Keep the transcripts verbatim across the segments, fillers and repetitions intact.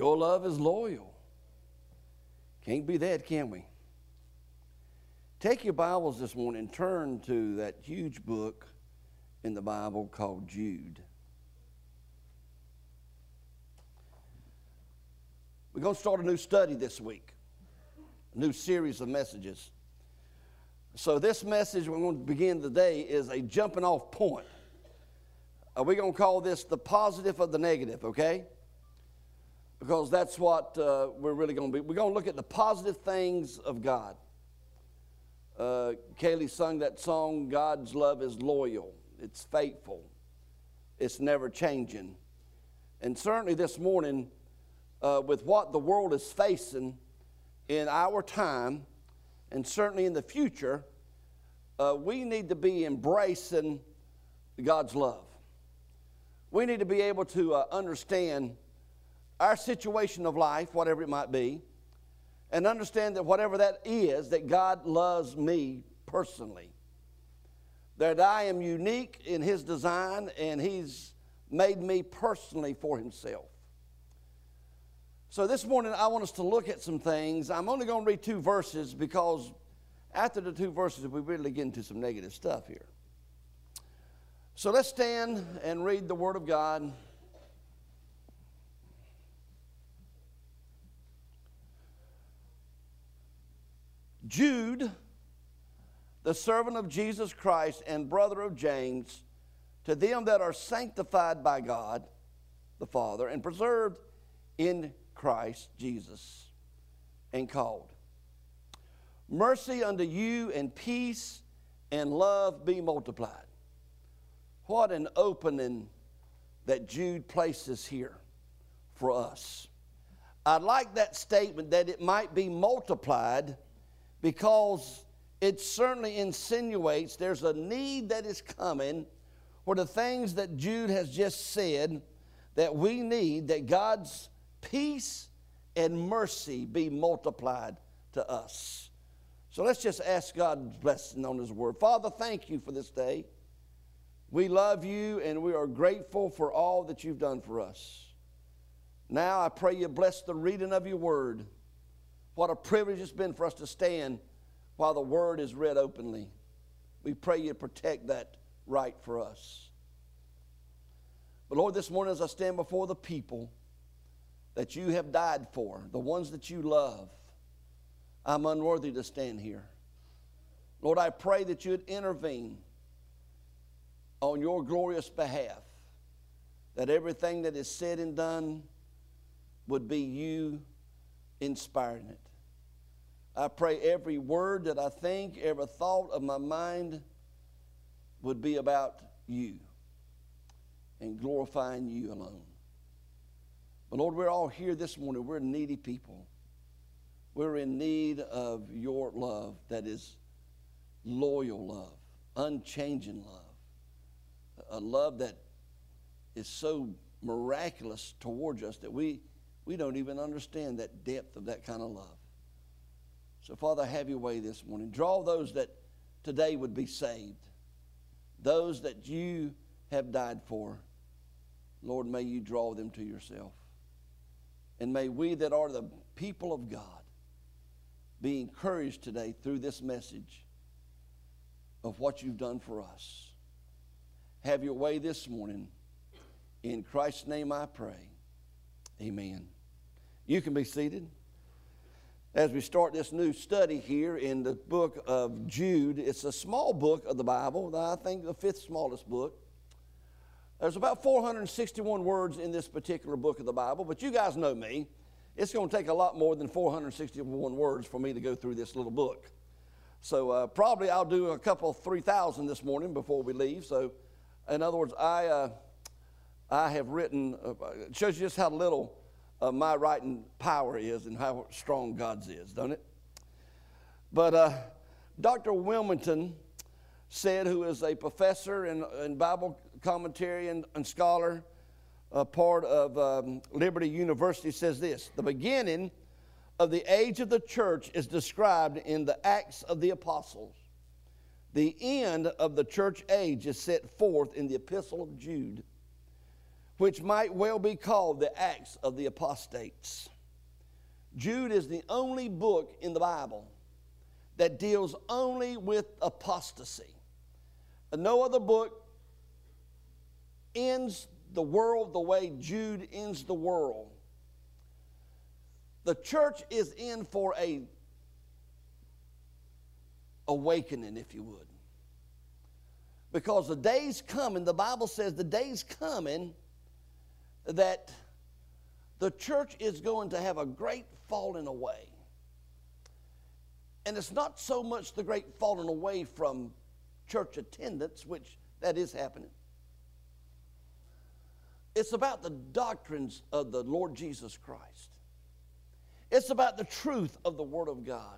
Your love is loyal. Can't be that, can we? Take your Bibles this morning and turn to that huge book in the Bible called Jude. We're going to start a new study this week, a new series of messages. So this message we're going to begin today is a jumping off point. Uh, we're going to call this the positive of the negative, okay? Because that's what uh, we're really going to be. We're going to look at the positive things of God. Uh, Kaylee sung that song, God's love is loyal. It's faithful. It's never changing. And certainly this morning, uh, with what the world is facing in our time, and certainly in the future, uh, we need to be embracing God's love. We need to be able to uh, understand our situation of life, whatever it might be, and understand that whatever that is, that God loves me personally. That I am unique in His design, and He's made me personally for Himself. So this morning I want us to look at some things. I'm only going to read two verses because after the two verses we really get into some negative stuff here. So let's stand and read the Word of God. Jude, the servant of Jesus Christ and brother of James, to them that are sanctified by God the Father and preserved in Christ Jesus and called. Mercy unto you and peace and love be multiplied. What an opening that Jude places here for us. I like that statement that it might be multiplied, because it certainly insinuates there's a need that is coming for the things that Jude has just said that we need, that God's peace and mercy be multiplied to us. So let's just ask God's blessing on His Word. Father, thank you for this day. We love you and we are grateful for all that you've done for us. Now I pray you bless the reading of your Word. What a privilege it's been for us to stand while the Word is read openly. We pray you protect that right for us. But Lord, this morning as I stand before the people that you have died for, the ones that you love, I'm unworthy to stand here. Lord, I pray that you would intervene on your glorious behalf, that everything that is said and done would be you inspiring it. I pray every word that I think, every thought of my mind would be about you and glorifying you alone. But Lord, we're all here this morning. We're needy people. We're in need of your love that is loyal love, unchanging love, a love that is so miraculous towards us that we We don't even understand that depth of that kind of love. So, Father, have your way this morning. Draw those that today would be saved, those that you have died for. Lord, may you draw them to yourself. And may we that are the people of God be encouraged today through this message of what you've done for us. Have your way this morning. In Christ's name I pray. Amen. You can be seated. As we start this new study here in the book of Jude, it's a small book of the Bible, I think the fifth smallest book. There's about four hundred sixty-one words in this particular book of the Bible, but you guys know me. It's going to take a lot more than four hundred sixty-one words for me to go through this little book. So uh, probably I'll do a couple, three thousand this morning before we leave. So in other words, I... Uh, I have written, uh, it shows you just how little uh, my writing power is and how strong God's is, don't it? But uh, Doctor Wilmington said, who is a professor and, and Bible commentary and, and scholar, uh, part of um, Liberty University, says this: the beginning of the age of the church is described in the Acts of the Apostles. The end of the church age is set forth in the Epistle of Jude. which might well be called the Acts of the Apostates. Jude is the only book in the Bible that deals only with apostasy. No other book ends the world the way Jude ends the world. The church is in for a awakening, if you would. Because the day's coming, the Bible says the day's coming that the church is going to have a great falling away. And it's not so much the great falling away from church attendance, which that is happening. It's about the doctrines of the Lord Jesus Christ. It's about the truth of the Word of God.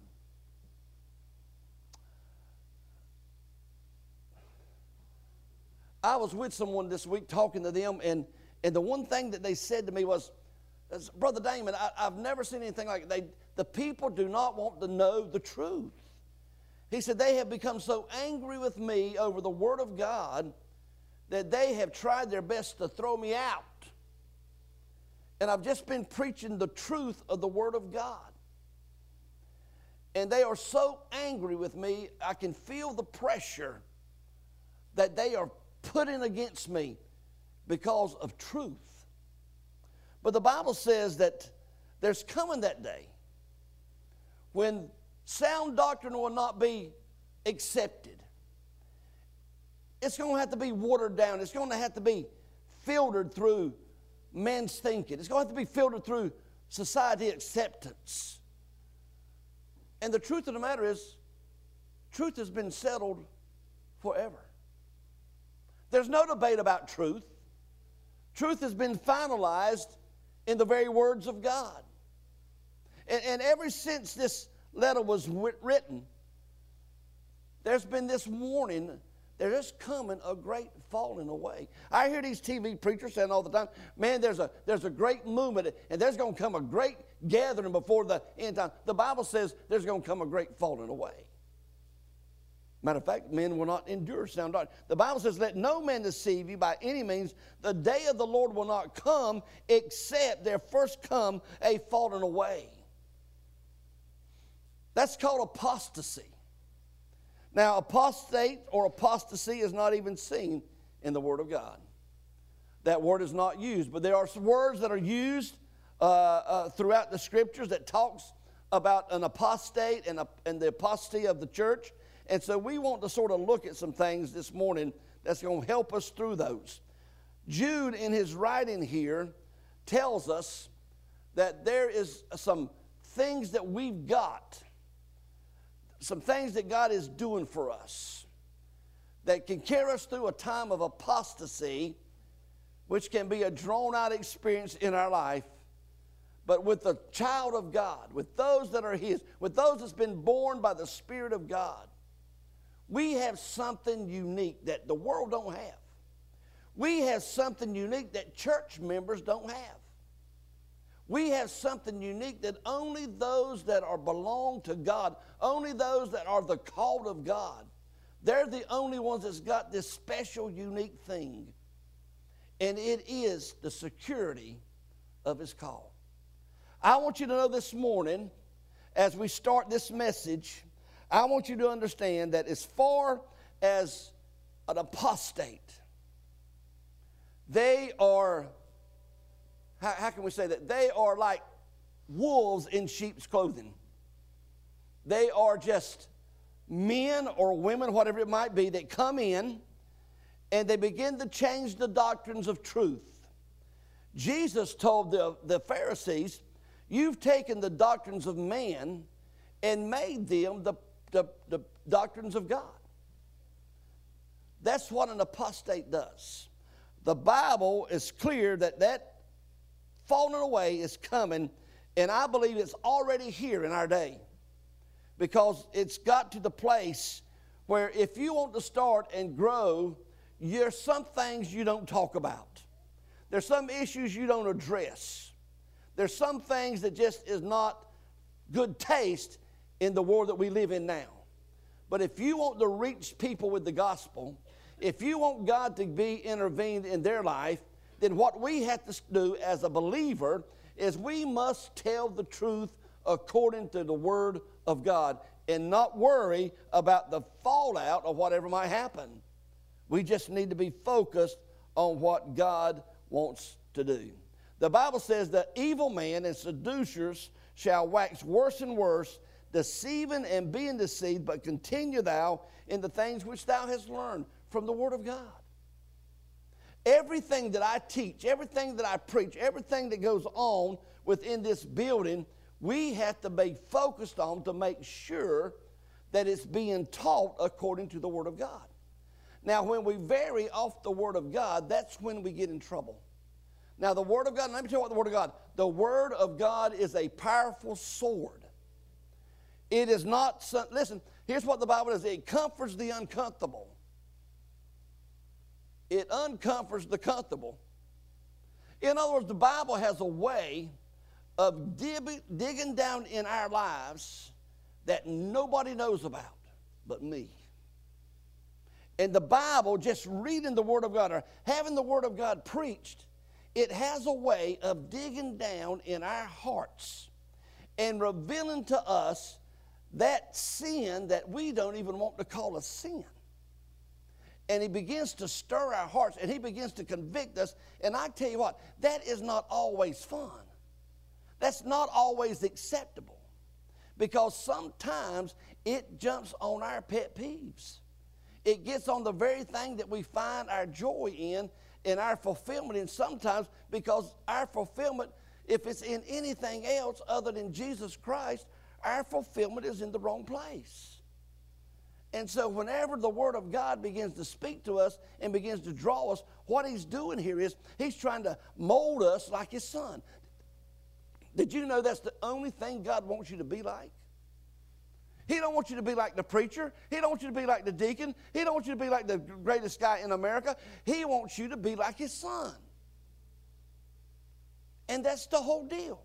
I was with someone this week talking to them, and, and the one thing that they said to me was, Brother Damon, I, I've never seen anything like it. They, the people do not want to know the truth. He said, they have become so angry with me over the Word of God that they have tried their best to throw me out. And I've just been preaching the truth of the Word of God. And they are so angry with me, I can feel the pressure that they are putting against me because of truth. But the Bible says that there's coming that day when sound doctrine will not be accepted. It's going to have to be watered down. It's going to have to be filtered through man's thinking. It's going to have to be filtered through society acceptance. And the truth of the matter is, truth has been settled forever. There's no debate about truth. Truth has been finalized in the very words of God. And, and ever since this letter was written, there's been this warning, there is coming a great falling away. I hear these T V preachers saying all the time, man, there's a, there's a great movement, and there's going to come a great gathering before the end time. The Bible says there's going to come a great falling away. Matter of fact, men will not endure sound doctrine. The Bible says, let no man deceive you by any means. The day of the Lord will not come except there first come a falling away. That's called apostasy. Now, apostate or apostasy is not even seen in the Word of God. That word is not used. But there are some words that are used uh, uh, throughout the Scriptures that talks about an apostate and, a, and the apostasy of the church. And so we want to sort of look at some things this morning that's going to help us through those. Jude, in his writing here, tells us that there is some things that we've got, some things that God is doing for us that can carry us through a time of apostasy, which can be a drawn-out experience in our life. But with the child of God, with those that are His, with those that's been born by the Spirit of God, we have something unique that the world don't have. We have something unique that church members don't have. We have something unique that only those that are belong to God, only those that are the called of God, they're the only ones that's got this special, unique thing. And it is the security of His call. I want you to know this morning, as we start this message, I want you to understand that as far as an apostate, they are, how, how can we say that? They are like wolves in sheep's clothing. They are just men or women, whatever it might be, that come in and they begin to change the doctrines of truth. Jesus told the, the Pharisees, you've taken the doctrines of man and made them the The, the doctrines of God. That's what an apostate does. The Bible is clear that that falling away is coming, and I believe it's already here in our day, because it's got to the place where if you want to start and grow, there's some things you don't talk about. There's some issues you don't address. There's some things that just is not good taste in the world that we live in now. But if you want to reach people with the gospel, if you want God to be intervened in their life, then what we have to do as a believer is we must tell the truth according to the Word of God and not worry about the fallout of whatever might happen. We just need to be focused on what God wants to do. The Bible says that evil man and seducers shall wax worse and worse, deceiving and being deceived, but continue thou in the things which thou hast learned from the Word of God. Everything that I teach, everything that I preach, everything that goes on within this building, we have to be focused on to make sure that it's being taught according to the Word of God. Now, when we vary off the Word of God, that's when we get in trouble. Now, the Word of God, let me tell you what the Word of God, the Word of God is a powerful sword. It is not, listen, here's what the Bible does. It comforts the uncomfortable. It uncomforts the comfortable. In other words, the Bible has a way of dig, digging down in our lives that nobody knows about but me. And the Bible, just reading the Word of God or having the Word of God preached, it has a way of digging down in our hearts and revealing to us that sin that we don't even want to call a sin. And he begins to stir our hearts, and he begins to convict us. And I tell you what, that is not always fun. That's not always acceptable, because sometimes it jumps on our pet peeves. It gets on the very thing that we find our joy in and our fulfillment in, sometimes because our fulfillment, if it's in anything else other than Jesus Christ, our fulfillment is in the wrong place. And so whenever the Word of God begins to speak to us and begins to draw us, what he's doing here is he's trying to mold us like his Son. Did you know that's the only thing God wants you to be like? He don't want you to be like the preacher. He don't want you to be like the deacon. He don't want you to be like the greatest guy in America. He wants you to be like his Son. And that's the whole deal.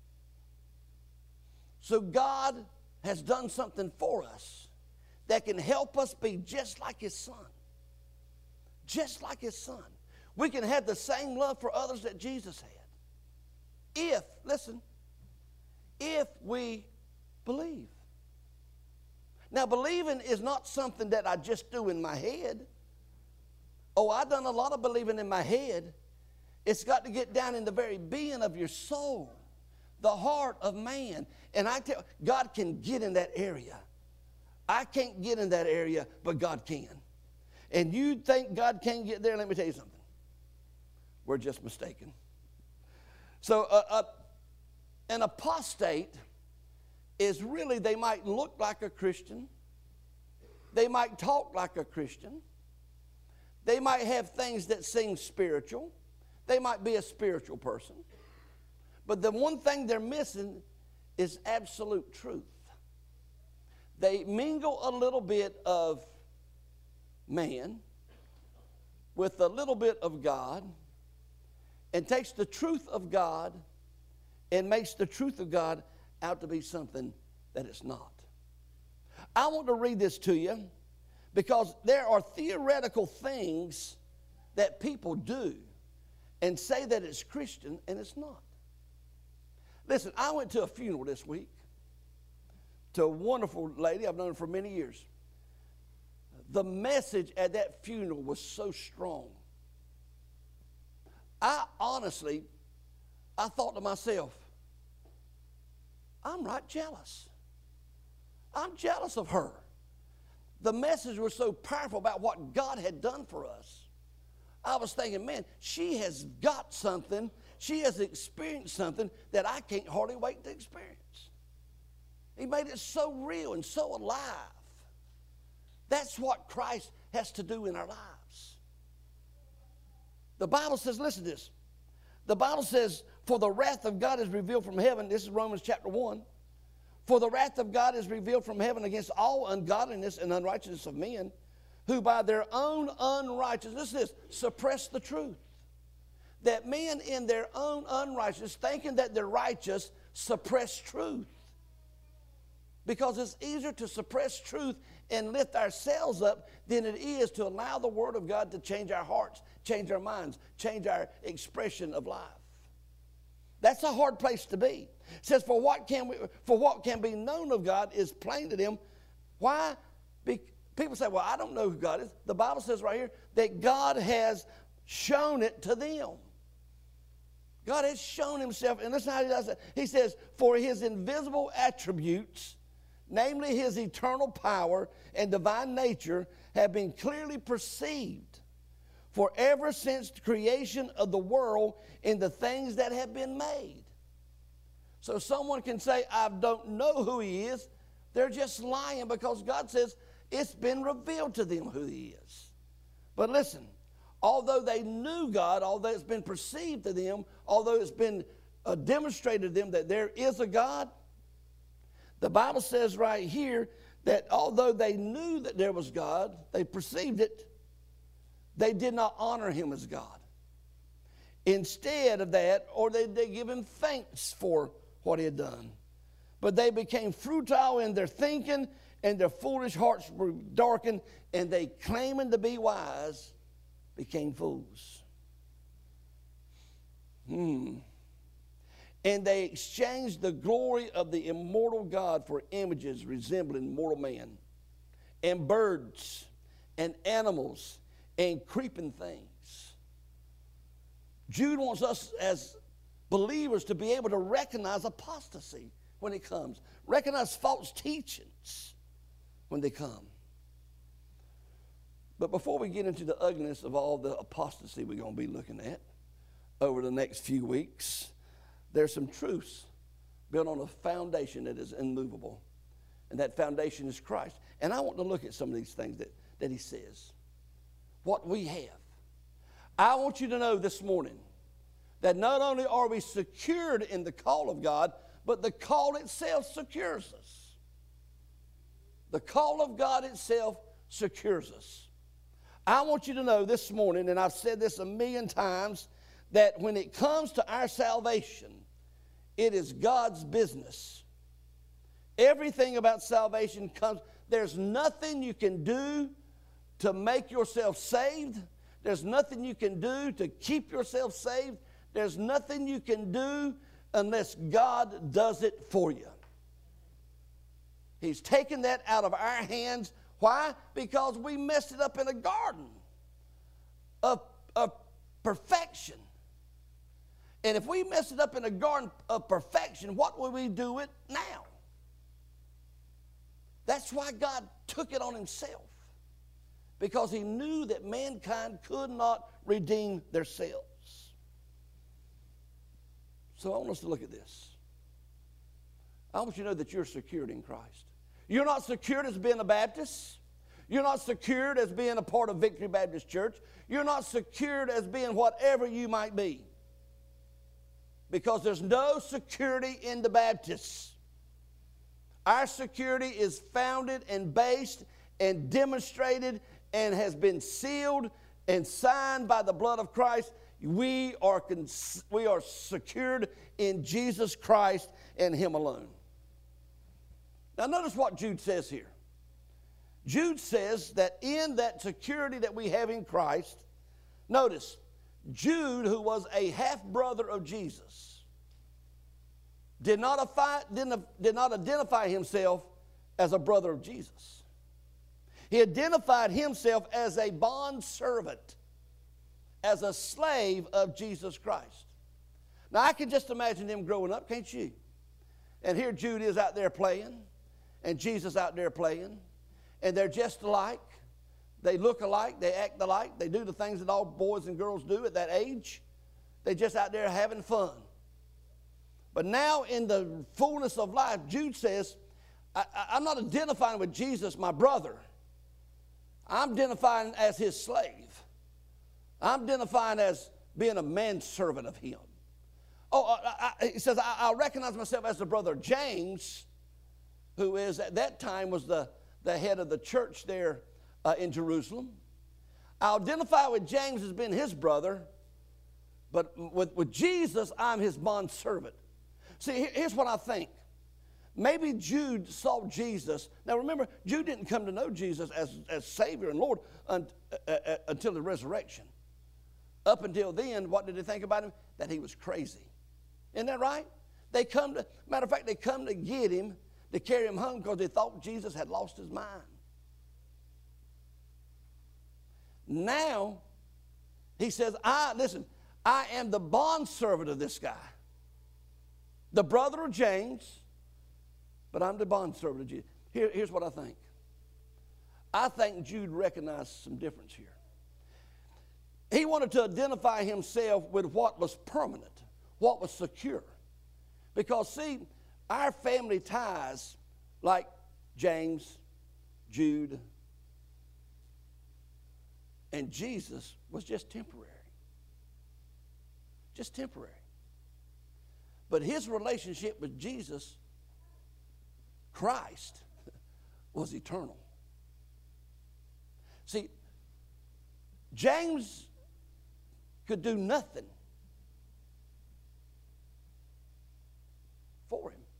So God has done something for us that can help us be just like his Son. Just like his Son. We can have the same love for others that Jesus had. If, listen, if we believe. Now, believing is not something that I just do in my head. Oh, I've done a lot of believing in my head. It's got to get down in the very being of your soul, the heart of man. And I tell you, God can get in that area. I can't get in that area, but God can. And you think God can't get there, let me tell you something. We're just mistaken. So uh, uh, an apostate is really, they might look like a Christian. They might talk like a Christian. They might have things that seem spiritual. They might be a spiritual person. But the one thing they're missing is absolute truth. They mingle a little bit of man with a little bit of God, and takes the truth of God and makes the truth of God out to be something that it's not. I want to read this to you because there are theoretical things that people do and say that it's Christian, and it's not. Listen, I went to a funeral this week to a wonderful lady. I've known her for many years. The message at that funeral was so strong. I honestly, I thought to myself, I'm right jealous. I'm jealous of her. The message was so powerful about what God had done for us. I was thinking, man, she has got something. She has experienced something that I can't hardly wait to experience. He made it so real and so alive. That's what Christ has to do in our lives. The Bible says, listen to this. The Bible says, for the wrath of God is revealed from heaven. This is Romans chapter one. For the wrath of God is revealed from heaven against all ungodliness and unrighteousness of men, who by their own unrighteousness, listen to this, suppress the truth. That men in their own unrighteousness, thinking that they're righteous, suppress truth. Because it's easier to suppress truth and lift ourselves up than it is to allow the Word of God to change our hearts, change our minds, change our expression of life. That's a hard place to be. It says, for what can we, for what can be known of God is plain to them. Why? Be, people say, well, I don't know who God is. The Bible says right here that God has shown it to them. God has shown himself, and listen how he does it. He says, for his invisible attributes, namely his eternal power and divine nature, have been clearly perceived for ever since the creation of the world in the things that have been made. So someone can say, I don't know who he is. They're just lying, because God says it's been revealed to them who he is. But listen, although they knew God, although it's been perceived to them, although it's been uh, demonstrated to them that there is a God, the Bible says right here that although they knew that there was God, they perceived it, they did not honor him as God. Instead of that, or they, they give him thanks for what he had done. But they became futile in their thinking, and their foolish hearts were darkened, and they, claiming to be wise, became fools. Hmm. And they exchanged the glory of the immortal God for images resembling mortal man, and birds, and animals, and creeping things. Jude wants us as believers to be able to recognize apostasy when it comes, recognize false teachings when they come. But before we get into the ugliness of all the apostasy we're going to be looking at over the next few weeks, there's some truths built on a foundation that is immovable. And that foundation is Christ. And I want to look at some of these things that, that he says. What we have. I want you to know this morning that not only are we secured in the call of God, but the call itself secures us. The call of God itself secures us. I want you to know this morning, and I've said this a million times, that when it comes to our salvation, it is God's business. Everything about salvation comes, there's nothing you can do to make yourself saved. There's nothing you can do to keep yourself saved. There's nothing you can do unless God does it for you. He's taken that out of our hands. Why? Because we messed it up in a garden of, of perfection. And if we mess it up in a garden of perfection, what will we do it now? That's why God took it on himself. Because he knew that mankind could not redeem themselves. So I want us to look at this. I want you to know that you're secured in Christ. You're not secured as being a Baptist. You're not secured as being a part of Victory Baptist Church. You're not secured as being whatever you might be. Because there's no security in the Baptists. Our security is founded and based and demonstrated and has been sealed and signed by the blood of Christ. We are, cons- we are secured in Jesus Christ and him alone. Now notice what Jude says here. Jude says that in that security that we have in Christ, notice, Jude, who was a half-brother of Jesus, did not, affi- didn't, did not identify himself as a brother of Jesus. He identified himself as a bondservant, as a slave of Jesus Christ. Now, I can just imagine them growing up, can't you? And here Jude is out there playing, and Jesus out there playing, and they're just alike. They look alike, they act alike, they do the things that all boys and girls do at that age. They're just out there having fun. But now in the fullness of life, Jude says, I, I, I'm not identifying with Jesus, my brother. I'm identifying as his slave. I'm identifying as being a manservant of him. Oh, I, I, he says, I, I recognize myself as the brother of James, who is at that time was the, the head of the church there uh, in Jerusalem. I identify with James as being his brother, but with, with Jesus, I'm his bondservant. See, here's what I think. maybe Jude saw Jesus. Now remember, Jude didn't come to know Jesus as, as Savior and Lord un, uh, uh, until the resurrection. Up until then, what did they think about him? That he was crazy. Isn't that right? They come to, matter of fact, they come to get him, to carry him home because they thought Jesus had lost his mind. Now, he says, I, listen, I am the bondservant of this guy, the brother of James, but I'm the bondservant of Jesus. Here, here's what I think. I think Jude recognized some difference here. He wanted to identify himself with what was permanent, what was secure. Because, see, our family ties, like James, Jude, and Jesus, was just temporary. Just temporary. But his relationship with Jesus, Christ, was eternal. See, James could do nothing for him.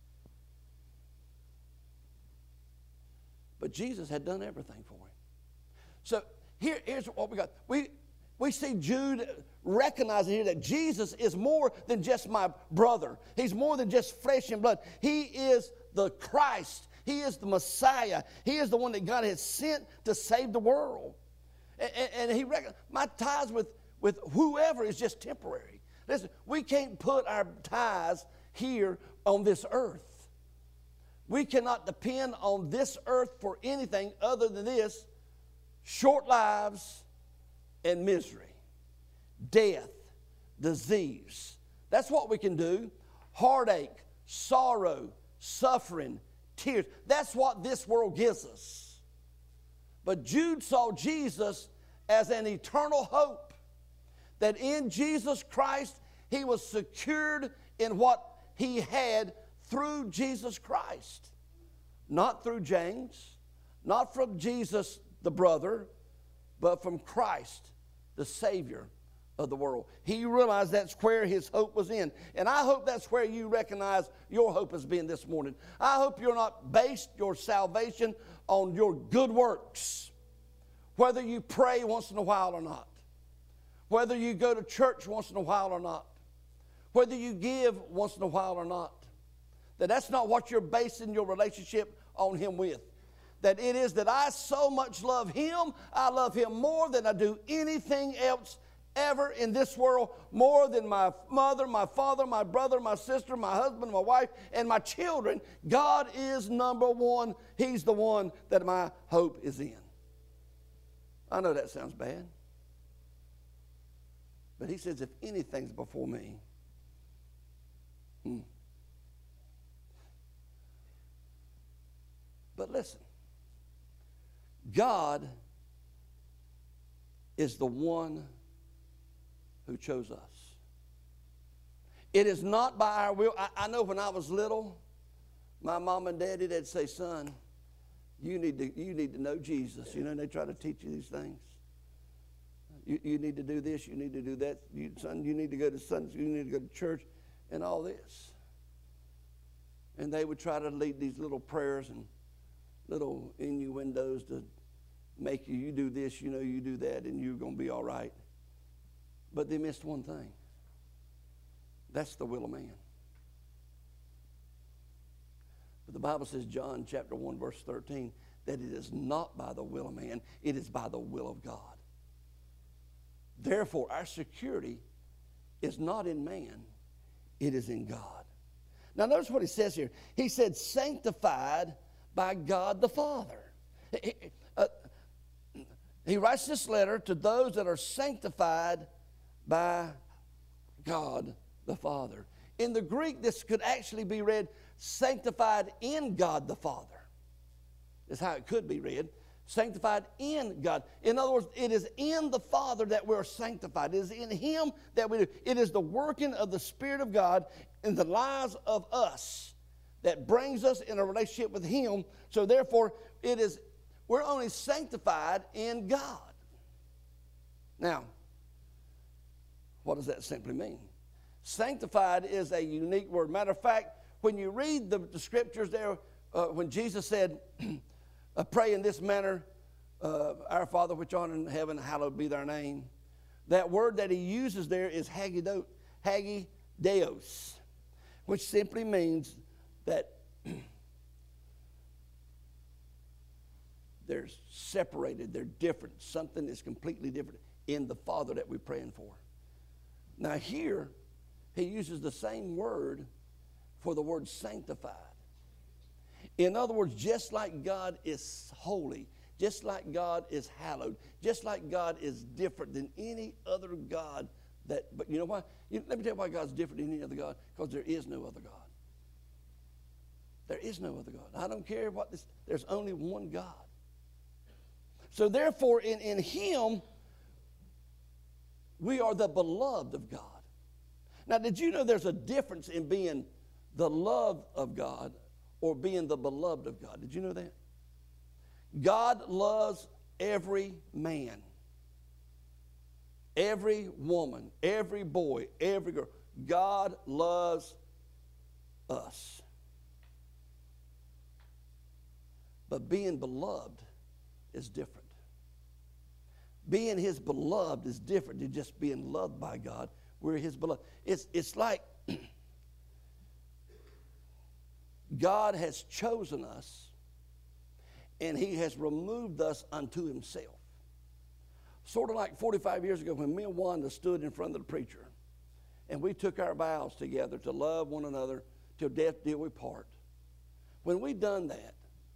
But Jesus had done everything for him. So here, here's what we got. We, we see Jude recognizing here that Jesus is more than just my brother. He's more than just flesh and blood. He is the Christ. He is the Messiah. He is the one that God has sent to save the world. And, and, and he recognized my ties with, with whoever is just temporary. Listen, we can't put our ties here on this earth. We cannot depend on this earth for anything other than this: short lives and misery, death, disease. That's what we can do. Heartache, sorrow, suffering, tears. That's what this world gives us. But Jude saw Jesus as an eternal hope, that in Jesus Christ he was secured in what he had through Jesus Christ. Not through James, not from Jesus the brother, but from Christ, the Savior of the world. He realized that's where his hope was in. And I hope that's where you recognize your hope has been this morning. I hope you're not based your salvation on your good works, whether you pray once in a while or not, whether you go to church once in a while or not, whether you give once in a while or not. That that's not what you're basing your relationship on him with. That it is that I so much love him, I love him more than I do anything else ever in this world, more than my mother, my father, my brother, my sister, my husband, my wife, and my children. God is number one. He's the one that my hope is in. I know that sounds bad. But he says, if anything's before me, hmm. But listen, God is the one who chose us. It is not by our will. I, I know when I was little, my mom and daddy, they'd say, son, you need to, you need to know Jesus. You know, and they try to teach you these things. You, you need to do this, you need to do that. You, son, you need to go to Sunday school, you need to go to church, and all this. And they would try to lead these little prayers and little innuendos to make you, you do this, you know, you do that, and you're going to be all right. But they missed one thing. That's the will of man. But the Bible says, John chapter one, verse thirteen, that it is not by the will of man, it is by the will of God. Therefore, our security is not in man, it is in God. Now, notice what he says here. He said, sanctified by God the Father. He, uh, he writes this letter to those that are sanctified by God the Father. In the Greek, this could actually be read, sanctified in God the Father. That's how it could be read. Sanctified in God. In other words, it is in the Father that we're sanctified. It is in him that we do. It is the working of the Spirit of God in the lives of us that brings us in a relationship with him. So therefore, it is, we're only sanctified in God. Now, what does that simply mean? Sanctified is a unique word. Matter of fact, when you read the, the scriptures there, uh, when Jesus said, uh, pray in this manner, uh, our Father which art in heaven, hallowed be thy name. That word that he uses there is hagido, hagideos, which simply means that they're separated, they're different. Something is completely different in the Father that we're praying for. Now here, he uses the same word for the word sanctified. In other words, just like God is holy, just like God is hallowed, just like God is different than any other God that, but you know why? You, let me tell you why God's different than any other God. Because there is no other God. There is no other God. I don't care what this, there's only one God. So therefore, in, in him, we are the beloved of God. Now, did you know there's a difference in being the love of God or being the beloved of God? Did you know that? God loves every man, every woman, every boy, every girl. God loves us. But being beloved is different. Being his beloved is different than just being loved by God. We're his beloved. It's, it's like God has chosen us and he has removed us unto himself. Sort of like forty-five years ago when me and Wanda stood in front of the preacher and we took our vows together to love one another till death do we part. When we done that,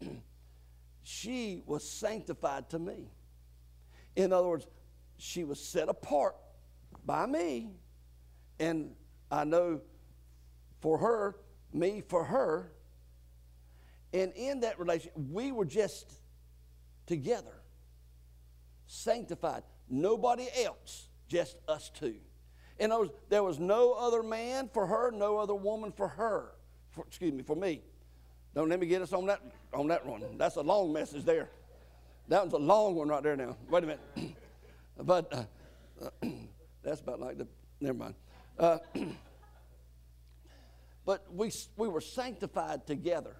she was sanctified to me. In other words, she was set apart by me, and I know for her, me for her, and in that relationship, we were just together, sanctified. Nobody else, just us two. In other words, there was no other man for her, no other woman for her, for, excuse me, for me. Don't let me get us on that on that one. That's a long message there. That one's a long one right there now. Wait a minute. but uh, uh, that's about like the, never mind. Uh, but we, we were sanctified together,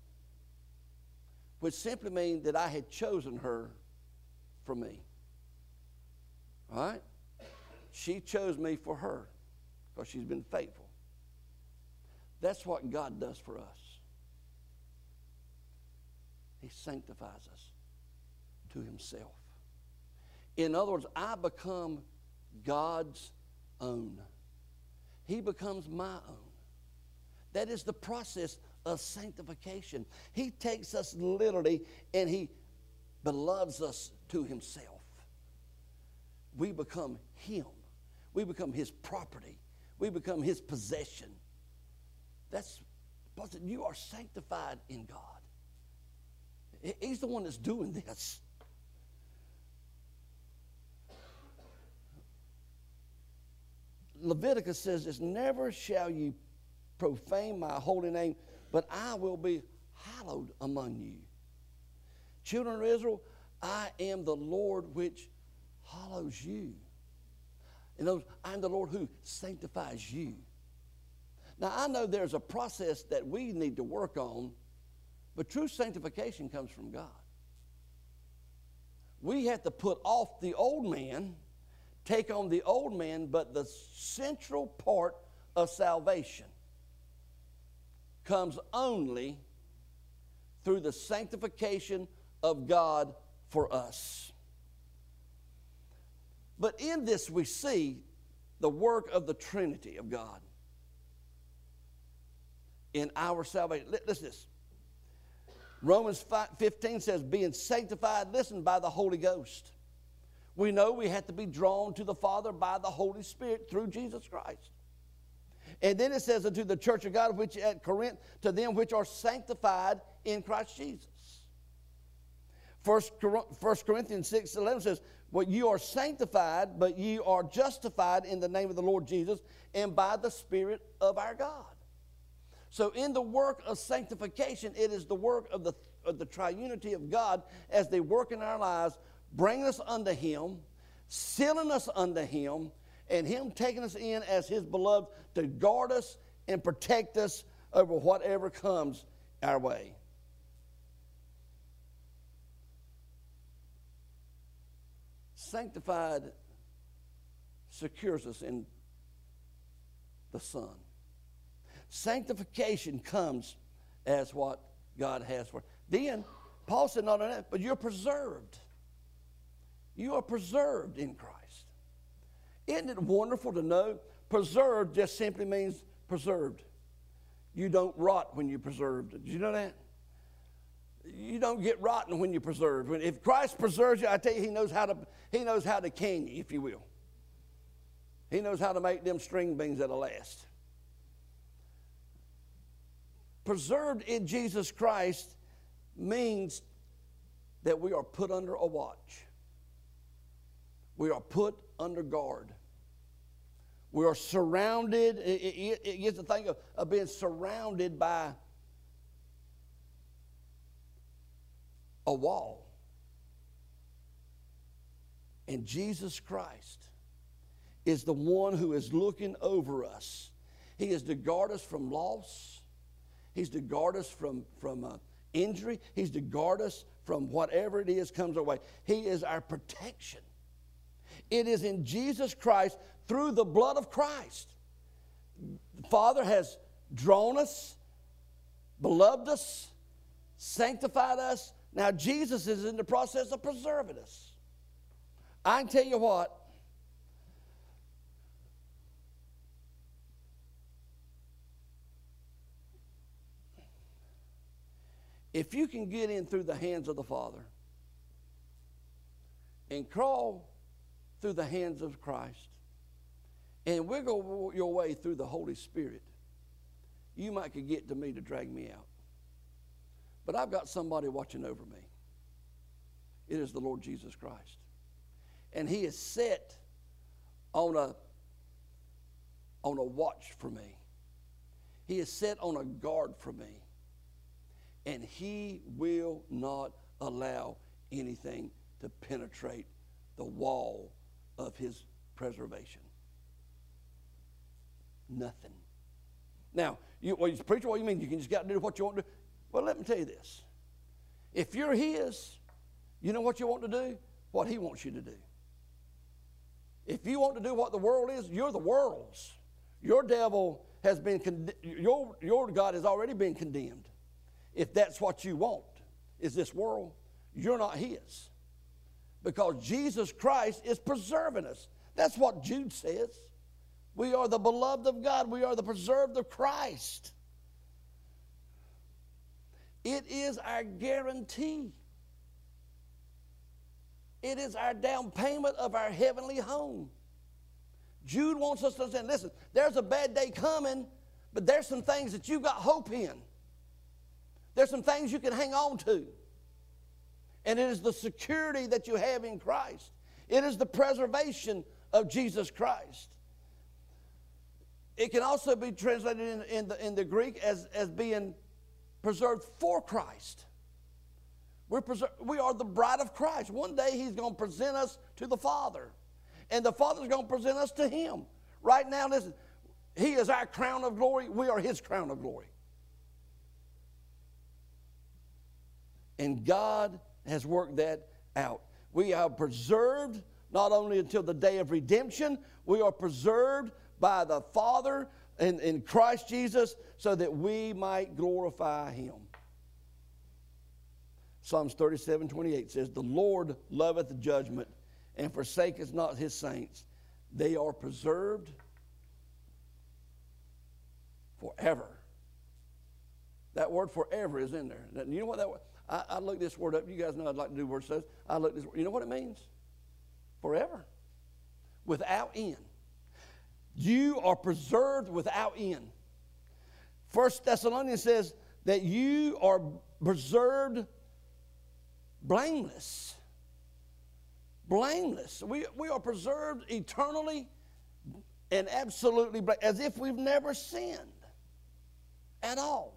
which simply means that I had chosen her for me. All right? She chose me for her because she's been faithful. That's what God does for us. He sanctifies us to himself. In other words, I become God's own. He becomes my own. That is the process of sanctification. He takes us literally and he beloves us to himself. We become him. We become his property. We become his possession. That's, you are sanctified in God. He's the one that's doing this. Leviticus says this, never shall you profane my holy name, but I will be hallowed among you. Children of Israel, I am the Lord which hallows you. In other words, I am the Lord who sanctifies you. Now, I know there's a process that we need to work on, but true sanctification comes from God. We have to put off the old man, take on the old man, but the central part of salvation comes only through the sanctification of God for us. But in this we see the work of the Trinity of God in our salvation. Listen to this. Romans fifteen says, being sanctified, listen, by the Holy Ghost. We know we have to be drawn to the Father by the Holy Spirit through Jesus Christ. And then it says unto the church of God, which at Corinth, to them which are sanctified in Christ Jesus. First Corinthians six eleven says, well, you are sanctified, but ye are justified in the name of the Lord Jesus and by the Spirit of our God. So in the work of sanctification, it is the work of the, of the triunity of God as they work in our lives, bringing us unto him, sealing us unto him, and him taking us in as his beloved to guard us and protect us over whatever comes our way. Sanctified secures us in the Son. Sanctification comes as what God has for us. Then, Paul said, not only that, but you're preserved. You are preserved in Christ. Isn't it wonderful to know? Preserved just simply means preserved. You don't rot when you're preserved. Did you know that? You don't get rotten when you're preserved. When, if Christ preserves you, I tell you, he knows how to, he knows how to can you, if you will. He knows how to make them string beans that'll last. Preserved in Jesus Christ means that we are put under a watch. We are put under guard. We are surrounded. It, it, it gets the thing of, of being surrounded by a wall. And Jesus Christ is the one who is looking over us. He is to guard us from loss. He's to guard us from, from uh, injury. He's to guard us from whatever it is comes our way. He is our protection. It is in Jesus Christ, through the blood of Christ. The Father has drawn us, beloved us, sanctified us. Now Jesus is in the process of preserving us. I can tell you what, if you can get in through the hands of the Father and crawl through the hands of Christ and wiggle your way through the Holy Spirit, you might could get to me to drag me out. But I've got somebody watching over me. It is the Lord Jesus Christ. And he is set on a, on a watch for me. He is set on a guard for me. And he will not allow anything to penetrate the wall of his preservation. Nothing. Now, you, well, you preacher, what do you mean? You can just got to do what you want to do? Well, let me tell you this. If you're his, you know what you want to do? What he wants you to do. If you want to do what the world is, you're the world's. Your devil has been, con- your, your God has already been condemned. If that's what you want, is this world, you're not his. Because Jesus Christ is preserving us. That's what Jude says. We are the beloved of God. We are the preserved of Christ. It is our guarantee. It is our down payment of our heavenly home. Jude wants us to understand, listen, there's a bad day coming, but there's some things that you've got hope in. There's some things you can hang on to. And it is the security that you have in Christ. It is the preservation of Jesus Christ. It can also be translated in, in, the, in the Greek as, as being preserved for Christ. We're preser- we are the bride of Christ. One day he's going to present us to the Father. And the Father's going to present us to him. Right now, listen, he is our crown of glory. We are his crown of glory. And God has worked that out. We are preserved not only until the day of redemption, we are preserved by the Father in, in Christ Jesus so that we might glorify him. Psalms thirty-seven twenty-eight says, the Lord loveth judgment and forsaketh not his saints. They are preserved forever. That word forever is in there. You know what that word? I, I looked this word up. You guys know I'd like to do word studies. I looked this word. You know what it means? Forever. Without end. You are preserved without end. First Thessalonians says that you are preserved blameless. Blameless. We, we are preserved eternally and absolutely bla- as if we've never sinned at all.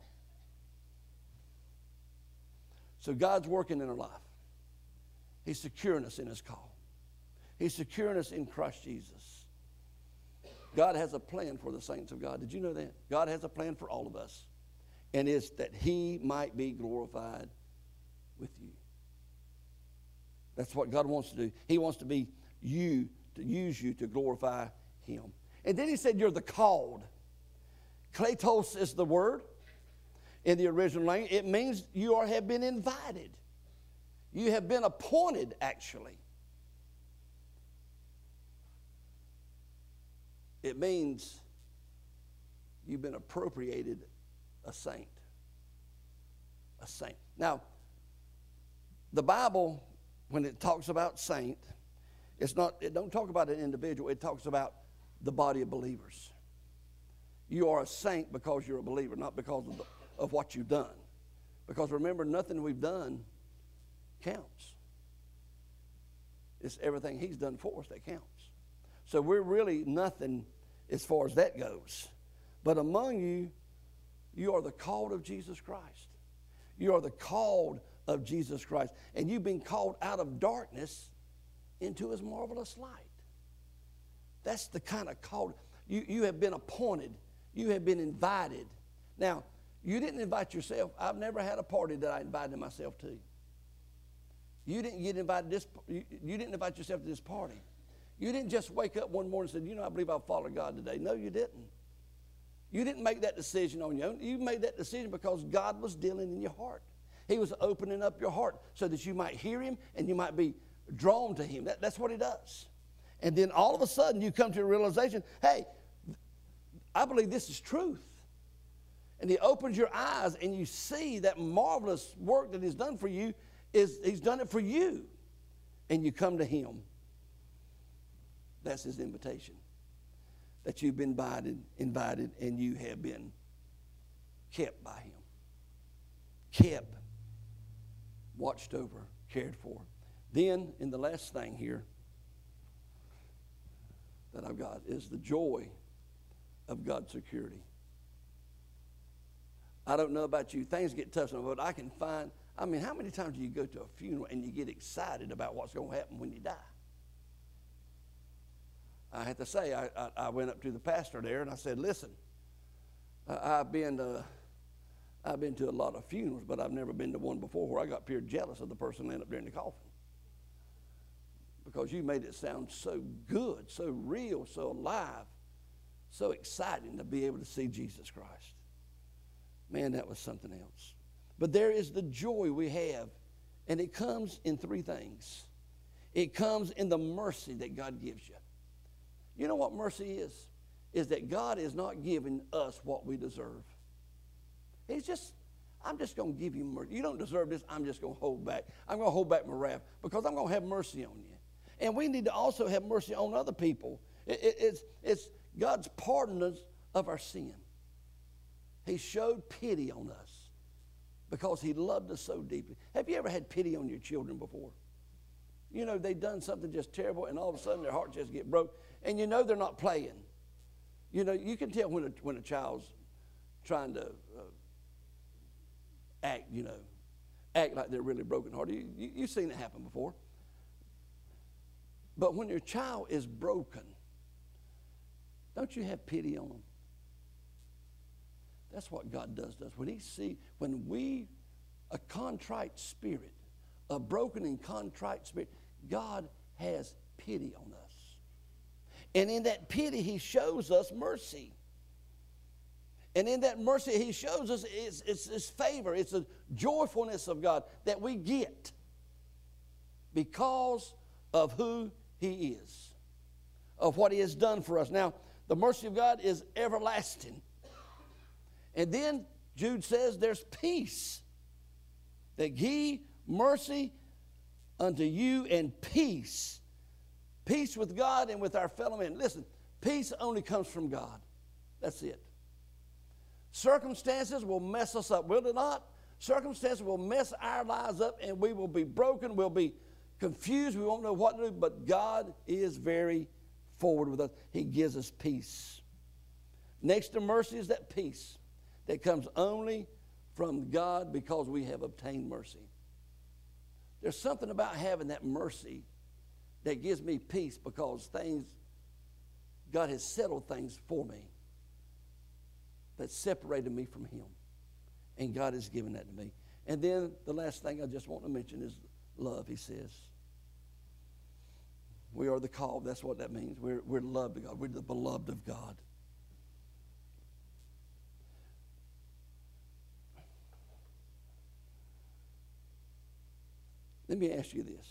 So God's working in our life. He's securing us in his call. He's securing us in Christ Jesus. God has a plan for the saints of God. Did you know that? God has a plan for all of us. and it's that he might be glorified with you. That's what God wants to do. He wants to be you, to use you to glorify him. And then he said, you're the called. Kletos is the word in the original language. It means you are, have been invited. You have been appointed, actually. It means you've been appropriated a saint. A saint. Now, the Bible, when it talks about saint, it's not, it don't talk about an individual. It talks about the body of believers. You are a saint because you're a believer, not because of, the, of what you've done. Because remember, nothing we've done counts. It's everything he's done for us that counts. So we're really nothing as far as that goes. But among you, you are the called of Jesus Christ. You are the called of Jesus Christ. And you've been called out of darkness into his marvelous light. That's the kind of called. You, you have been appointed. You have been invited. Now, you didn't invite yourself. I've never had a party that I invited myself to. You didn't get invited this. You, you didn't invite yourself to this party. You didn't just wake up one morning and say, you know, I believe I'll follow God today. No, you didn't. You didn't make that decision on your own. You made that decision because God was dealing in your heart. He was opening up your heart so that you might hear him and you might be drawn to him. That, that's what he does. And then all of a sudden you come to a realization, hey, I believe this is truth. And he opens your eyes and you see that marvelous work that he's done for you is he's done it for you. And you come to him. That's his invitation. That you've been invited, invited, and you have been kept by him. Kept, watched over, cared for. Then, in the last thing here that I've got is the joy of God's security. I don't know about you. Things get tough, but I can find, I mean, how many times do you go to a funeral and you get excited about what's going to happen when you die? I have to say, I, I, I went up to the pastor there and I said, listen, I, I've been to, I've been to a lot of funerals, but I've never been to one before where I got pure jealous of the person laying up there in the coffin. Because you made it sound so good, so real, so alive, so exciting to be able to see Jesus Christ. Man, that was something else. But there is the joy we have, and it comes in three things. It comes in the mercy that God gives you. You know what mercy is? Is that God is not giving us what we deserve. He's just, I'm just going to give you mercy. You don't deserve this. I'm just going to hold back. I'm going to hold back my wrath because I'm going to have mercy on you. And we need to also have mercy on other people. It, it, it's, it's God's pardon us of our sin. He showed pity on us because he loved us so deeply. Have you ever had pity on your children before? You know, they've done something just terrible, and all of a sudden their heart just get broke. And you know they're not playing. You know, you can tell when a, when a child's trying to uh, act, you know, act like they're really brokenhearted. You, you, you've seen it happen before. But when your child is broken, don't you have pity on them? That's what God does to us. When he see, when we, a contrite spirit, a broken and contrite spirit, God has pity on us. And in that pity, he shows us mercy. And in that mercy, he shows us it's, it's his favor. It's a joyfulness of God that we get because of who he is, of what he has done for us. Now, the mercy of God is everlasting. And then Jude says there's peace. That he, mercy unto you and peace. Peace with God and with our fellow men. Listen, peace only comes from God. That's it. Circumstances will mess us up, will it not? Circumstances will mess our lives up and we will be broken, we'll be confused, we won't know what to do, but God is very forward with us. He gives us peace. Next to mercy is that peace that comes only from God because we have obtained mercy. There's something about having that mercy that gives me peace because things, God has settled things for me that separated me from him. And God has given that to me. And then the last thing I just want to mention is love, he says. We are the called. That's what that means. We're, we're loved of God. We're the beloved of God. Let me ask you this.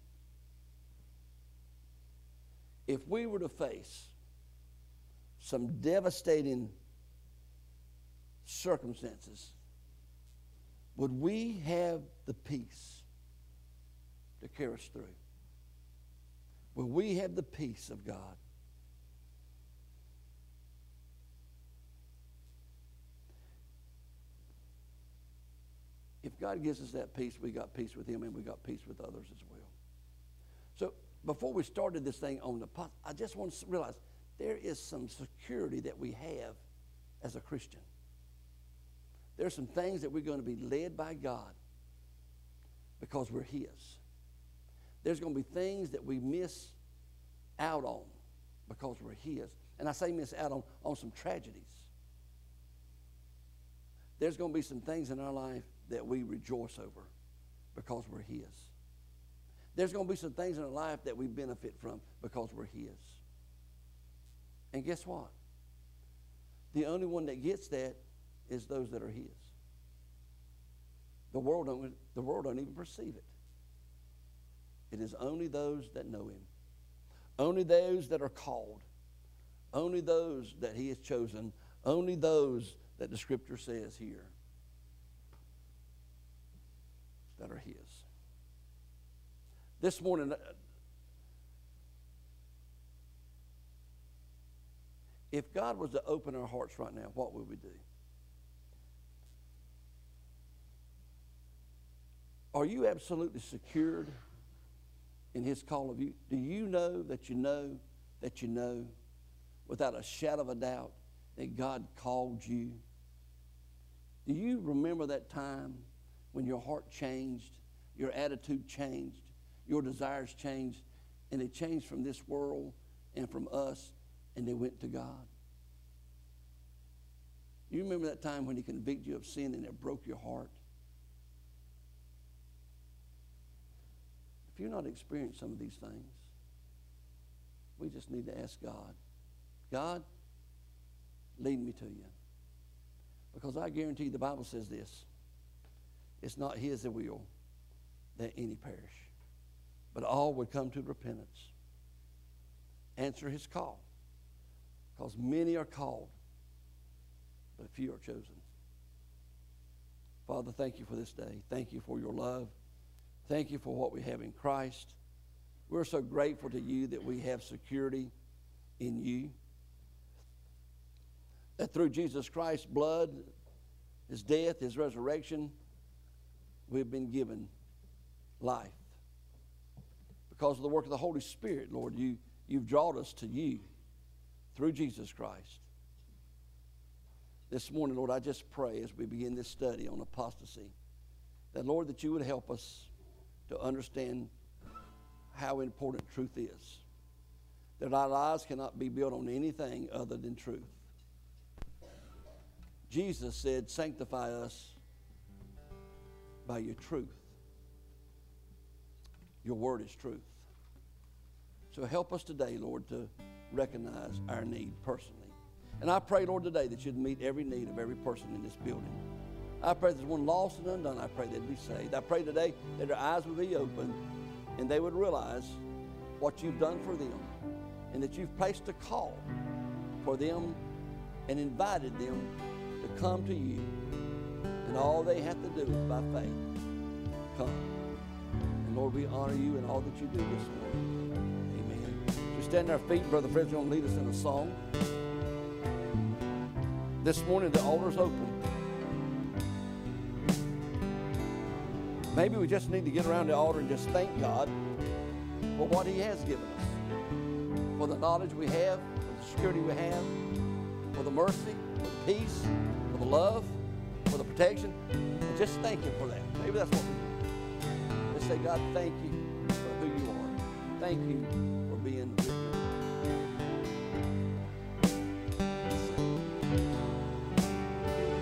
If we were to face some devastating circumstances, would we have the peace to carry us through? Will we have the peace of God? If God gives us that peace, we got peace with him and we got peace with others as well. So before we started this thing on the pot, I just want to realize there is some security that we have as a Christian. There are some things that we're going to be led by God because we're his. There's going to be things that we miss out on because we're his. And I say miss out on, on some tragedies. There's going to be some things in our life that we rejoice over because we're his. There's going to be some things in our life that we benefit from because we're his. And guess what? The only one that gets that is those that are his. The world don't, the world don't even perceive it. It is only those that know him. Only those that are called. Only those that he has chosen. Only those that the scripture says here that are his. This morning, if God was to open our hearts right now, what would we do? Are you absolutely secured in his call of you? Do you know that you know that you know without a shadow of a doubt that God called you? Do you remember that time when your heart changed, your attitude changed, your desires changed, and they changed from this world and from us, and they went to God? You remember that time when he convicted you of sin and it broke your heart? If you're not experiencing some of these things, we just need to ask God, God, lead me to you. Because I guarantee you the Bible says this, it's not his will that any perish, but all would come to repentance. Answer his call, because many are called, but few are chosen. Father, thank you for this day. Thank you for your love. Thank you for what we have in Christ. We're so grateful to you that we have security in you. That through Jesus Christ's blood, his death, his resurrection, we've been given life. Because of the work of the Holy Spirit, Lord, you, you've drawn us to you through Jesus Christ. This morning, Lord, I just pray as we begin this study on apostasy, that, Lord, that you would help us to understand how important truth is. That our lives cannot be built on anything other than truth. Jesus said, sanctify us by your truth. Your word is truth. So help us today, Lord, to recognize our need personally. And I pray, Lord, today that you'd meet every need of every person in this building. I pray there's one lost and undone. I pray they'd be saved. I pray today that their eyes would be open and they would realize what you've done for them and that you've placed a call for them and invited them to come to you. And all they have to do is by faith come. And Lord, we honor you in all that you do this morning. Amen. So stand on our feet. Brother Fred's going to lead us in a song. This morning the altar's open. Maybe we just need to get around the altar and just thank God for what he has given us, for the knowledge we have, for the security we have, for the mercy, for the peace, for the love, for the protection. And just thank him for that. Maybe that's what we do. Let's say, God, thank you for who you are. Thank you for being with us.